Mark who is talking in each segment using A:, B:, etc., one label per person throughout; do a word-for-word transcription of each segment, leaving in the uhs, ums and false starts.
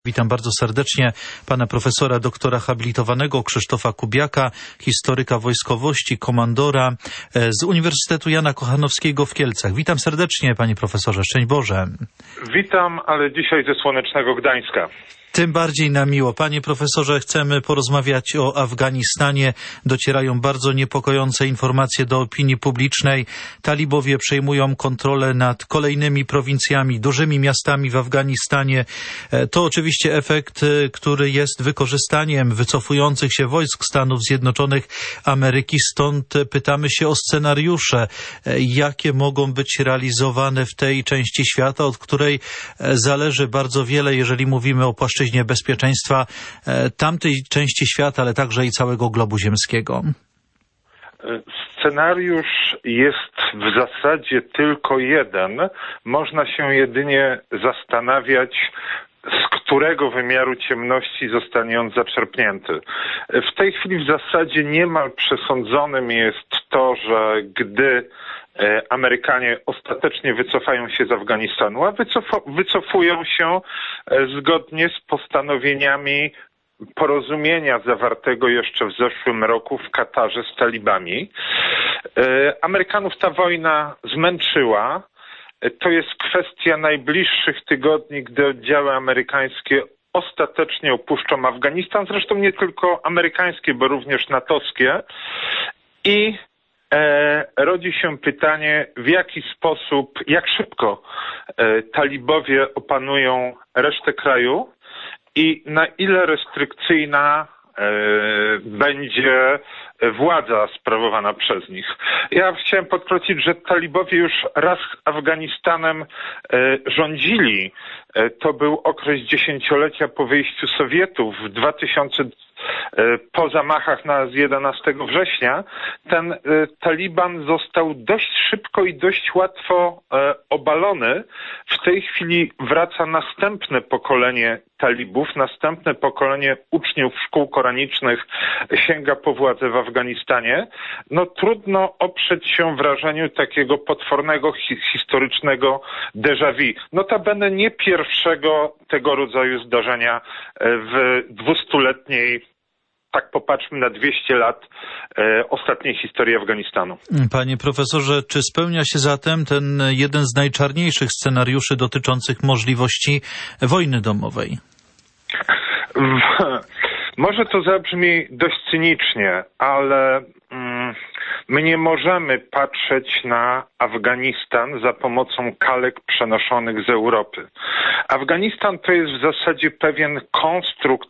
A: Witam bardzo serdecznie pana profesora doktora habilitowanego Krzysztofa Kubiaka, historyka wojskowości, komandora z Uniwersytetu Jana Kochanowskiego w Kielcach. Witam serdecznie, panie profesorze. Szczęść Boże.
B: Witam, ale dzisiaj ze słonecznego Gdańska.
A: Tym bardziej nam miło. Panie profesorze, chcemy porozmawiać o Afganistanie. Docierają bardzo niepokojące informacje do opinii publicznej. Talibowie przejmują kontrolę nad kolejnymi prowincjami, dużymi miastami w Afganistanie. To oczywiście efekt, który jest wykorzystaniem wycofujących się wojsk Stanów Zjednoczonych Ameryki. Stąd pytamy się o scenariusze, jakie mogą być realizowane w tej części świata, od której zależy bardzo wiele, jeżeli mówimy o płaszczyźnie bezpieczeństwa tamtej części świata, ale także i całego globu ziemskiego.
B: Scenariusz jest w zasadzie tylko jeden. Można się jedynie zastanawiać, z którego wymiaru ciemności zostanie on zaczerpnięty. W tej chwili w zasadzie niemal przesądzonym jest to, że gdy Amerykanie ostatecznie wycofają się z Afganistanu, a wycof- wycofują się zgodnie z postanowieniami porozumienia zawartego jeszcze w zeszłym roku w Katarze z talibami. Amerykanów ta wojna zmęczyła. To jest kwestia najbliższych tygodni, gdy oddziały amerykańskie ostatecznie opuszczą Afganistan, zresztą nie tylko amerykańskie, bo również natowskie. I e, rodzi się pytanie, w jaki sposób, jak szybko e, talibowie opanują resztę kraju i na ile restrykcyjna e, będzie władza sprawowana przez nich. Ja chciałem podkreślić, że talibowie już raz Afganistanem e, rządzili. E, to był okres dziesięciolecia po wyjściu Sowietów w dwa tysiące po zamachach na z jedenastego września. Ten e, Taliban został dość szybko i dość łatwo e, obalony. W tej chwili wraca następne pokolenie talibów, następne pokolenie uczniów szkół koranicznych sięga po władzę w Afganistanie. No trudno oprzeć się wrażeniu takiego potwornego, hi- historycznego déjà vu. Notabene nie pierwszego tego rodzaju zdarzenia w dwustuletniej, tak popatrzmy na dwieście lat e, ostatniej historii Afganistanu. Panie
A: profesorze, czy spełnia się zatem ten jeden z najczarniejszych scenariuszy dotyczących możliwości wojny domowej?
B: Może to zabrzmi dość cynicznie, ale mm, my nie możemy patrzeć na Afganistan za pomocą kalek przenoszonych z Europy. Afganistan to jest w zasadzie pewien konstrukt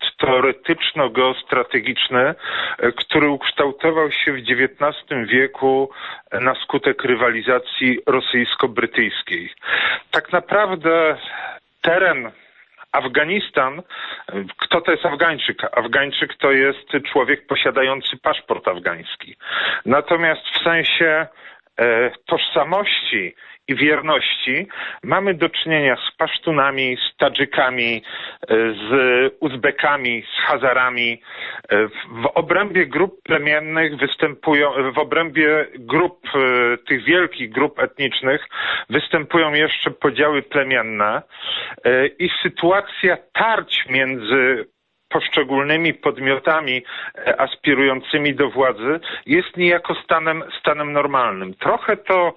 B: teoretyczno-geostrategiczny, który ukształtował się w dziewiętnastym wieku na skutek rywalizacji rosyjsko-brytyjskiej. Tak naprawdę teren Afganistan, kto to jest Afgańczyk? Afgańczyk to jest człowiek posiadający paszport afgański. Natomiast w sensie e, tożsamości i wierności mamy do czynienia z Pasztunami, z Tadżykami, z Uzbekami, z Hazarami. W obrębie grup plemiennych występują, w obrębie grup, tych wielkich grup etnicznych występują jeszcze podziały plemienne i sytuacja tarć między poszczególnymi podmiotami aspirującymi do władzy jest niejako stanem, stanem normalnym. Trochę to,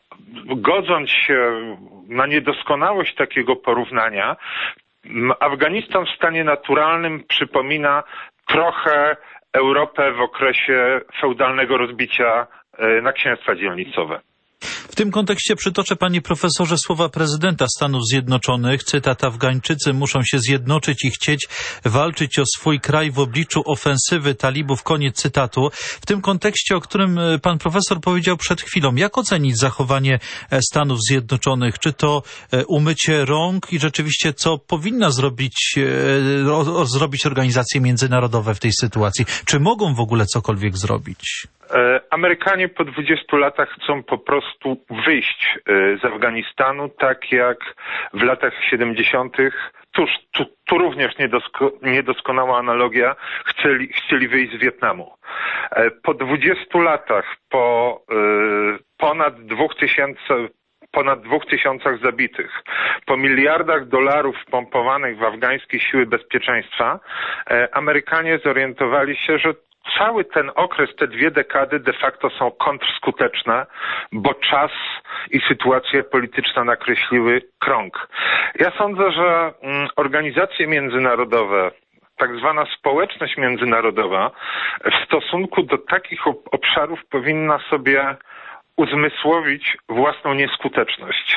B: godząc się na niedoskonałość takiego porównania, Afganistan w stanie naturalnym przypomina trochę Europę w okresie feudalnego rozbicia na księstwa dzielnicowe.
A: W tym kontekście przytoczę, panie profesorze, słowa prezydenta Stanów Zjednoczonych. Cytat: Afgańczycy muszą się zjednoczyć i chcieć walczyć o swój kraj w obliczu ofensywy talibów. Koniec cytatu. W tym kontekście, o którym pan profesor powiedział przed chwilą, jak ocenić zachowanie Stanów Zjednoczonych? Czy to umycie rąk i rzeczywiście co powinna zrobić, o, zrobić organizacje międzynarodowe w tej sytuacji? Czy mogą w ogóle cokolwiek zrobić?
B: Amerykanie po dwudziestu latach chcą po prostu wyjść z Afganistanu, tak jak w latach siedemdziesiątych. Tuż, tu, tu również niedosko, niedoskonała analogia, chcieli, chcieli wyjść z Wietnamu. Po dwudziestu latach, po y, ponad dwóch tysięcy, ponad dwóch tysiącach zabitych, po miliardach dolarów wpompowanych w afgańskie siły bezpieczeństwa, Amerykanie zorientowali się, że cały ten okres, te dwie dekady de facto są kontrskuteczne, bo czas i sytuacja polityczna nakreśliły krąg. Ja sądzę, że organizacje międzynarodowe, tak zwana społeczność międzynarodowa w stosunku do takich obszarów powinna sobie uzmysłowić własną nieskuteczność.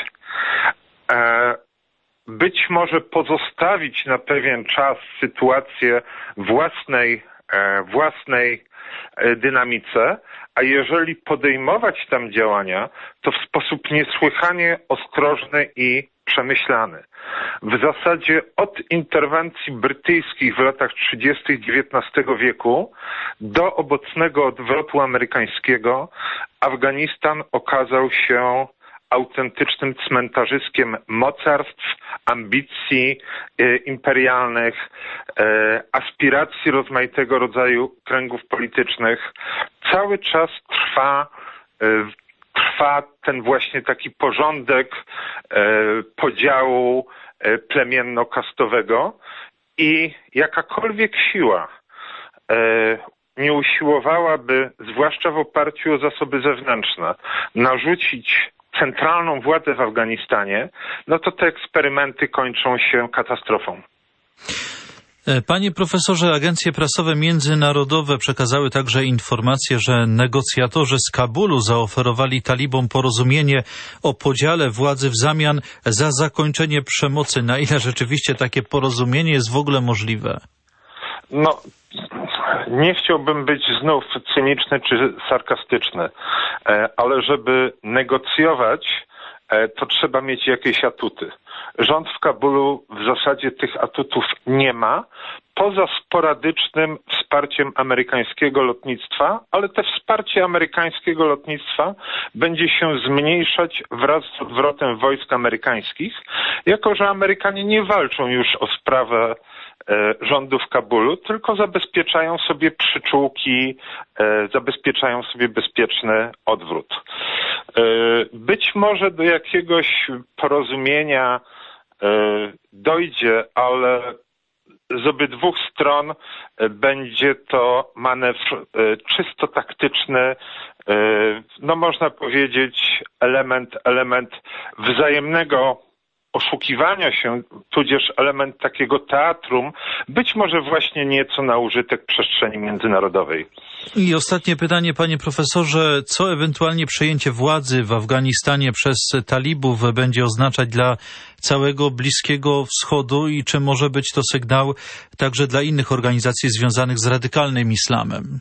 B: Być może pozostawić na pewien czas sytuację własnej własnej dynamice, a jeżeli podejmować tam działania, to w sposób niesłychanie ostrożny i przemyślany. W zasadzie od interwencji brytyjskich w latach trzydziestych dziewiętnastego wieku do obecnego odwrotu amerykańskiego Afganistan okazał się autentycznym cmentarzyskiem mocarstw, ambicji e, imperialnych, e, aspiracji rozmaitego rodzaju kręgów politycznych. Cały czas trwa, e, trwa ten właśnie taki porządek e, podziału e, plemienno-kastowego i jakakolwiek siła e, nie usiłowałaby, zwłaszcza w oparciu o zasoby zewnętrzne, narzucić centralną władzę w Afganistanie, no to te eksperymenty kończą się katastrofą.
A: Panie profesorze, agencje prasowe międzynarodowe przekazały także informację, że negocjatorzy z Kabulu zaoferowali talibom porozumienie o podziale władzy w zamian za zakończenie przemocy. Na ile rzeczywiście takie porozumienie jest w ogóle możliwe?
B: No, nie chciałbym być znów cyniczny czy sarkastyczny, ale żeby negocjować, to trzeba mieć jakieś atuty. Rząd w Kabulu w zasadzie tych atutów nie ma, poza sporadycznym wsparciem amerykańskiego lotnictwa, ale te wsparcie amerykańskiego lotnictwa będzie się zmniejszać wraz z odwrotem wojsk amerykańskich, jako że Amerykanie nie walczą już o sprawę rządu w Kabulu, tylko zabezpieczają sobie przyczółki, zabezpieczają sobie bezpieczny odwrót. Być może do jakiegoś porozumienia dojdzie, ale z obydwu stron będzie to manewr czysto taktyczny, no można powiedzieć element, element wzajemnego oszukiwania się, tudzież element takiego teatrum, być może właśnie nieco na użytek przestrzeni międzynarodowej.
A: I ostatnie pytanie, panie profesorze, co ewentualnie przejęcie władzy w Afganistanie przez talibów będzie oznaczać dla całego Bliskiego Wschodu i czy może być to sygnał także dla innych organizacji związanych z radykalnym islamem?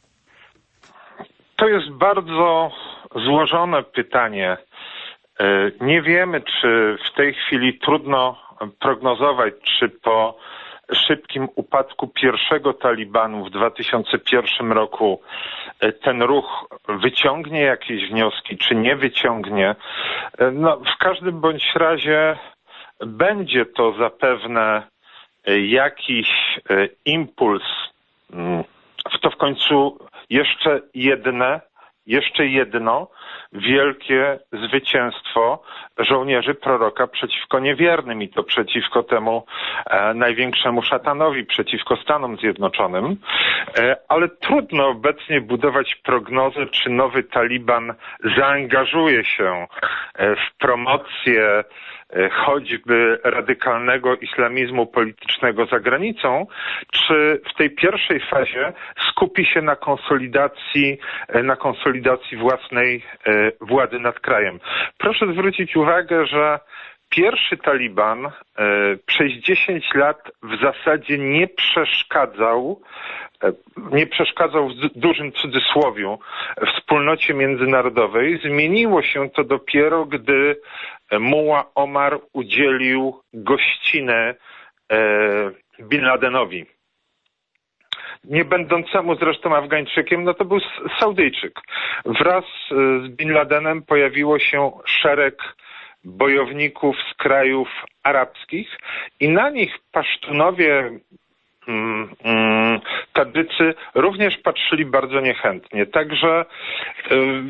B: To jest bardzo złożone pytanie. Nie wiemy, czy w tej chwili trudno prognozować, czy po szybkim upadku pierwszego Talibanu w dwa tysiące pierwszym roku ten ruch wyciągnie jakieś wnioski, czy nie wyciągnie. No, w każdym bądź razie będzie to zapewne jakiś impuls w to w końcu jeszcze jedne Jeszcze jedno wielkie zwycięstwo żołnierzy proroka przeciwko niewiernym i to przeciwko temu e, największemu szatanowi, przeciwko Stanom Zjednoczonym. E, ale trudno obecnie budować prognozę, czy nowy Taliban zaangażuje się e, w promocję e, choćby radykalnego islamizmu politycznego za granicą, czy w tej pierwszej fazie skupi się na konsolidacji, e, na konsolidacji konsolidacji własnej e, władzy nad krajem. Proszę zwrócić uwagę, że pierwszy Taliban e, przez dziesięć lat w zasadzie nie przeszkadzał, e, nie przeszkadzał w dużym cudzysłowiu wspólnocie międzynarodowej. Zmieniło się to dopiero, gdy Muła Omar udzielił gościnę e, Bin Ladenowi. Nie będącemu zresztą Afgańczykiem, no to był Saudyjczyk. Wraz z Bin Ladenem pojawiło się szereg bojowników z krajów arabskich i na nich Pasztunowie, mm, mm, Tadycy również patrzyli bardzo niechętnie. Także y,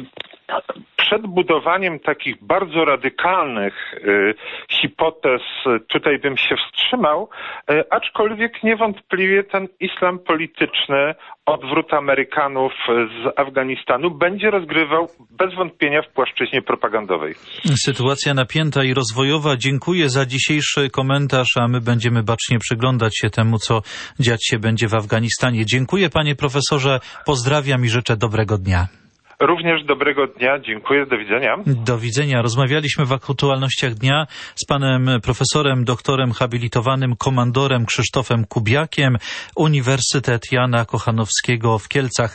B: Przed budowaniem takich bardzo radykalnych y, hipotez tutaj bym się wstrzymał, y, aczkolwiek niewątpliwie ten islam polityczny, odwrót Amerykanów z Afganistanu będzie rozgrywał bez wątpienia w płaszczyźnie propagandowej.
A: Sytuacja napięta i rozwojowa. Dziękuję za dzisiejszy komentarz, a my będziemy bacznie przyglądać się temu, co dziać się będzie w Afganistanie. Dziękuję, panie profesorze, pozdrawiam i życzę dobrego dnia.
B: Również dobrego dnia, dziękuję, do widzenia.
A: Do widzenia. Rozmawialiśmy w aktualnościach dnia z panem profesorem, doktorem habilitowanym, komandorem Krzysztofem Kubiakiem, Uniwersytet Jana Kochanowskiego w Kielcach.